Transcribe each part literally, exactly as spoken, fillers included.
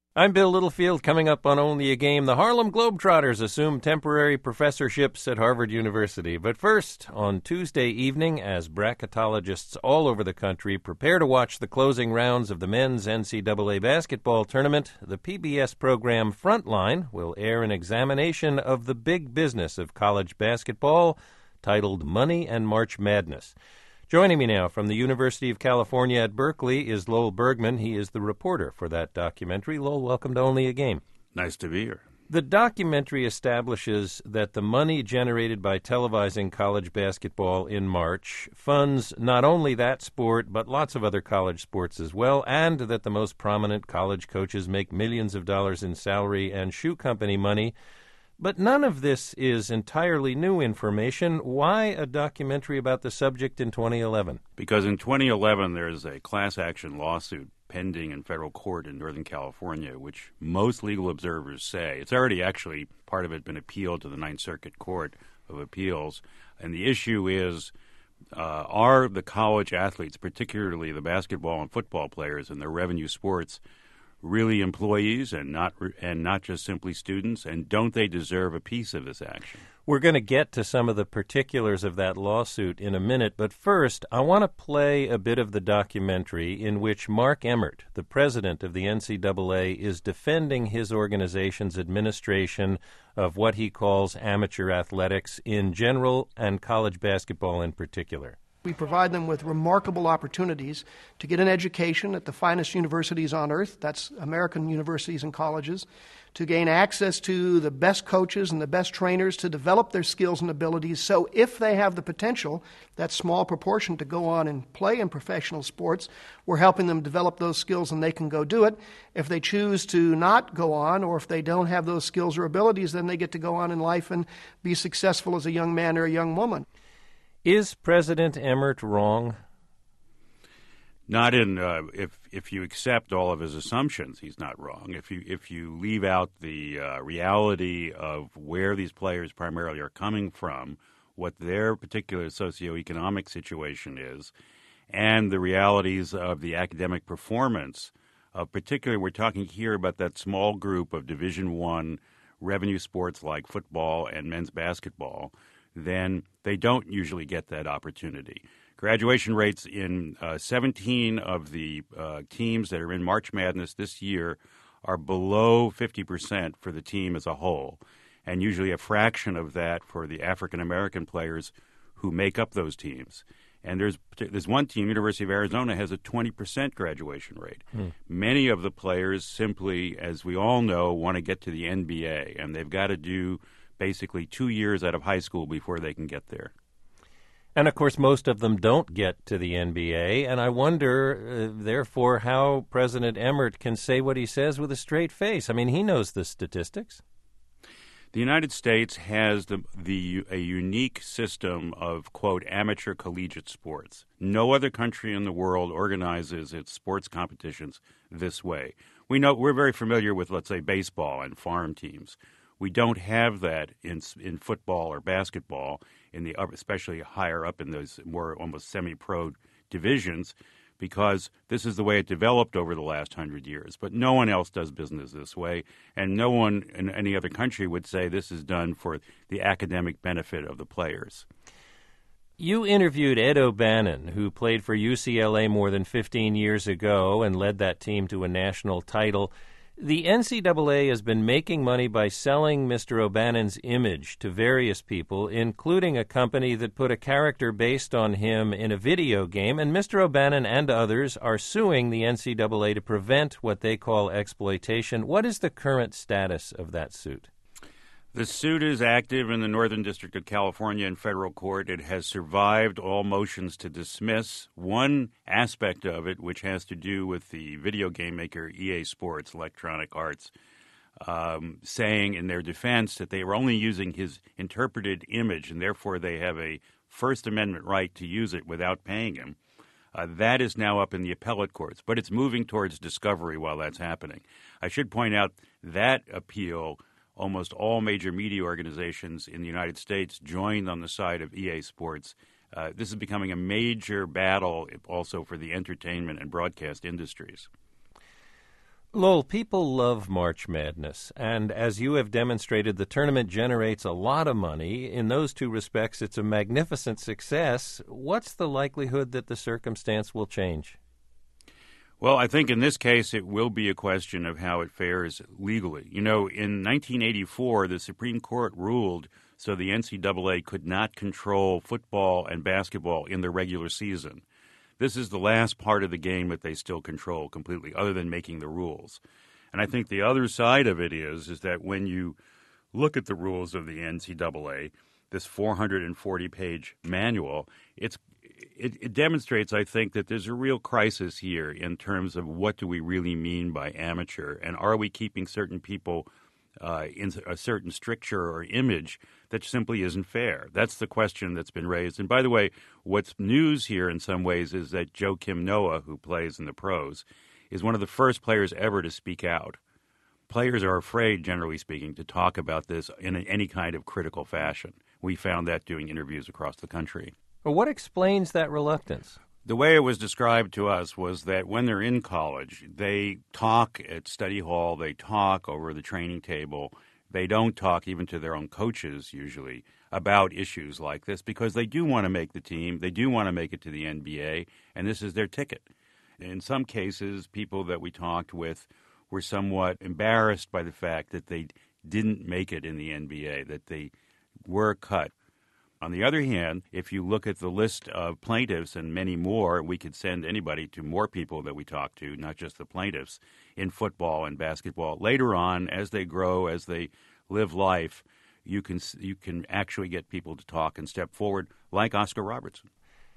I'm Bill Littlefield. Coming up on Only a Game, the Harlem Globetrotters assume temporary professorships at Harvard University. But first, on Tuesday evening, as bracketologists all over the country prepare to watch the closing rounds of the men's N C double A basketball tournament, the P B S program Frontline will air an examination of the big business of college basketball titled Money and March Madness. Joining me now from the University of California at Berkeley is Lowell Bergman. He is the reporter for that documentary. Lowell, welcome to Only a Game. Nice to be here. The documentary establishes that the money generated by televising college basketball in March funds not only that sport, but lots of other college sports as well, and that the most prominent college coaches make millions of dollars in salary and shoe company money. But none of this is entirely new information. Why a documentary about the subject in twenty eleven? Because in twenty eleven, there's a class action lawsuit pending in federal court in Northern California, which most legal observers say, it's already actually, part of it, been appealed to the Ninth Circuit Court of Appeals. And the issue is, uh, are the college athletes, particularly the basketball and football players in their revenue sports, really employees and not and not just simply students, and don't they deserve a piece of this action? We're going to get to some of the particulars of that lawsuit in a minute, but first I want to play a bit of the documentary in which Mark Emmert, the president of the N C double A, is defending his organization's administration of what he calls amateur athletics in general and college basketball in particular. We provide them with remarkable opportunities to get an education at the finest universities on earth, that's American universities and colleges, to gain access to the best coaches and the best trainers to develop their skills and abilities. So if they have the potential, that small proportion, to go on and play in professional sports, we're helping them develop those skills and they can go do it. If they choose to not go on, or if they don't have those skills or abilities, then they get to go on in life and be successful as a young man or a young woman. Is President Emmert wrong? Not in uh, if if you accept all of his assumptions, he's not wrong. If you if you leave out the uh, reality of where these players primarily are coming from, what their particular socioeconomic situation is, and the realities of the academic performance, of particularly we're talking here about that small group of Division One revenue sports like football and men's basketball, then they don't usually get that opportunity. Graduation rates in uh, seventeen of the uh, teams that are in March Madness this year are below fifty percent for the team as a whole, and usually a fraction of that for the African-American players who make up those teams. And there's there's one team, University of Arizona, has a twenty percent graduation rate. Hmm. Many of the players simply, as we all know, want to get to the N B A, and they've got to do basically two years out of high school before they can get there. And, of course, most of them don't get to the N B A, and I wonder, uh, therefore, how President Emmert can say what he says with a straight face. I mean, he knows the statistics. The United States has the, the a unique system of, quote, amateur collegiate sports. No other country in the world organizes its sports competitions this way. We know we're very familiar with, let's say, baseball and farm teams. We don't have that in in football or basketball, in the especially higher up in those more almost semi-pro divisions, because this is the way it developed over the last hundred years. But no one else does business this way, and no one in any other country would say this is done for the academic benefit of the players. You interviewed Ed O'Bannon, who played for U C L A more than fifteen years ago and led that team to a national title. The N C double A has been making money by selling Mister O'Bannon's image to various people, including a company that put a character based on him in a video game, and Mister O'Bannon and others are suing the N C double A to prevent what they call exploitation. What is the current status of that suit? The suit is active in the Northern District of California in federal court. It has survived all motions to dismiss. One aspect of it, which has to do with the video game maker E A Sports, Electronic Arts, um, saying in their defense that they were only using his interpreted image, and therefore they have a First Amendment right to use it without paying him. Uh, that is now up in the appellate courts, but it's moving towards discovery while that's happening. I should point out that appeal, almost all major media organizations in the United States joined on the side of E A Sports. Uh, this is becoming a major battle also for the entertainment and broadcast industries. Lowell, people love March Madness, and as you have demonstrated, the tournament generates a lot of money. In those two respects, it's a magnificent success. What's the likelihood that the circumstance will change? Well, I think in this case it will be a question of how it fares legally. You know, in nineteen eighty-four, the Supreme Court ruled so the N C double A could not control football and basketball in the regular season. This is the last part of the game that they still control completely, other than making the rules. And I think the other side of it is, is that when you look at the rules of the N C double A, this four hundred forty page manual, it's It, it demonstrates, I think, that there's a real crisis here in terms of what do we really mean by amateur, and are we keeping certain people uh, in a certain stricture or image that simply isn't fair? That's the question that's been raised. And by the way, what's news here in some ways is that Joakim Noah, who plays in the pros, is one of the first players ever to speak out. Players are afraid, generally speaking, to talk about this in any kind of critical fashion. We found that doing interviews across the country. Well, what explains that reluctance? The way it was described to us was that when they're in college, they talk at study hall, they talk over the training table. They don't talk even to their own coaches, usually, about issues like this because they do want to make the team, they do want to make it to the N B A, and this is their ticket. In some cases, people that we talked with were somewhat embarrassed by the fact that they didn't make it in the N B A, that they were cut. On the other hand, if you look at the list of plaintiffs and many more, we could send anybody to more people that we talk to, not just the plaintiffs, in football and basketball. Later on, as they grow, as they live life, you can you can actually get people to talk and step forward, like Oscar Robertson.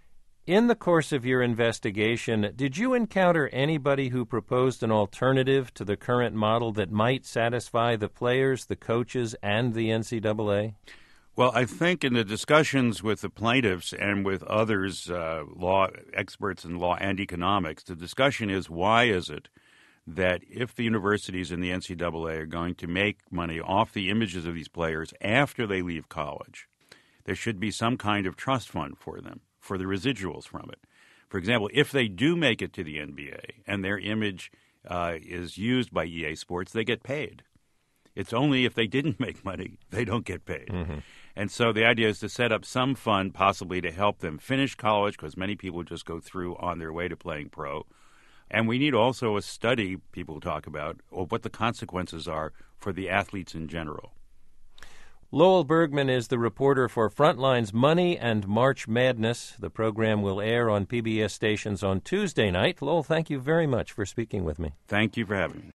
In the course of your investigation, did you encounter anybody who proposed an alternative to the current model that might satisfy the players, the coaches, and the N C double A? Well, I think in the discussions with the plaintiffs and with others, uh, law experts in law and economics, the discussion is why is it that if the universities and the N C double A are going to make money off the images of these players after they leave college, there should be some kind of trust fund for them, for the residuals from it. For example, if they do make it to the N B A and their image uh, is used by E A Sports, they get paid. It's only if they didn't make money, they don't get paid. Mm-hmm. And so the idea is to set up some fund possibly to help them finish college, because many people just go through on their way to playing pro. And we need also a study, people talk about, of what the consequences are for the athletes in general. Lowell Bergman is the reporter for Frontline's Money and March Madness. The program will air on P B S stations on Tuesday night. Lowell, thank you very much for speaking with me. Thank you for having me.